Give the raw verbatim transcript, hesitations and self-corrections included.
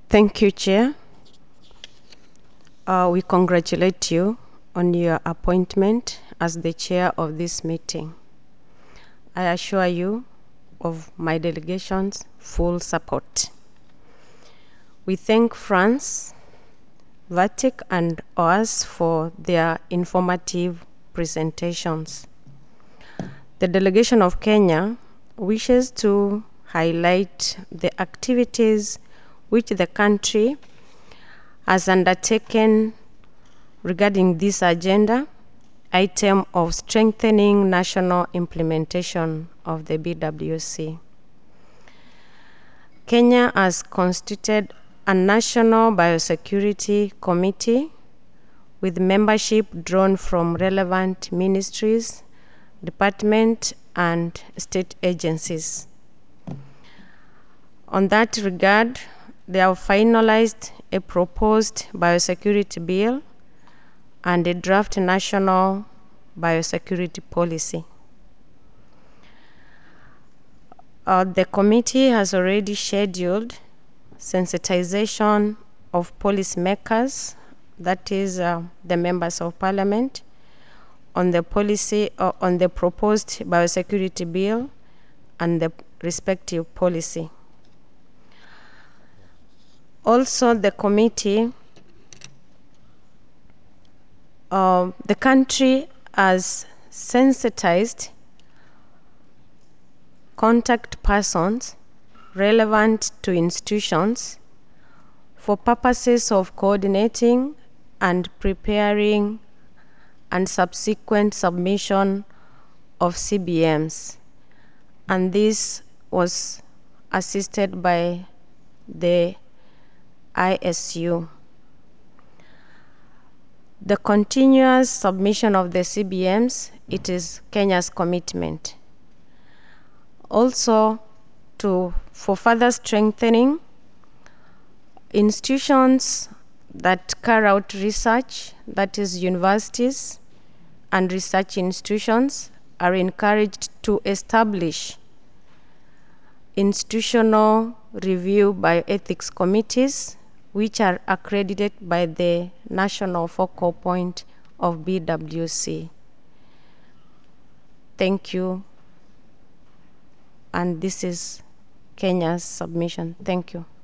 Thank you, Chair. Uh, we congratulate you on your appointment as the chair of this meeting. I assure you of my delegation's full support. We thank France, Vatic, and O A S for their informative presentations. The delegation of Kenya wishes to highlight the activities which the country has undertaken regarding this agenda item of strengthening national implementation of the B W C. Kenya has constituted a national biosecurity committee with membership drawn from relevant ministries, departments, and state agencies. On that regard, they have finalized a proposed biosecurity bill and a draft national biosecurity policy. Uh, the committee has already scheduled sensitization of policymakers, that is uh, the members of parliament, on the policy uh, on the proposed biosecurity bill and the respective policy. Also, the committee, uh, the country has sensitized contact persons relevant to institutions for purposes of coordinating and preparing and subsequent submission of C B Ms. And this was assisted by the I S U. The continuous submission of the C B Ms, it is Kenya's commitment. Also, to, for further strengthening, institutions that carry out research, that is universities and research institutions, are encouraged to establish institutional review bioethics committees which are accredited by the national focal point of B W C. Thank you. And this is Kenya's submission. Thank you.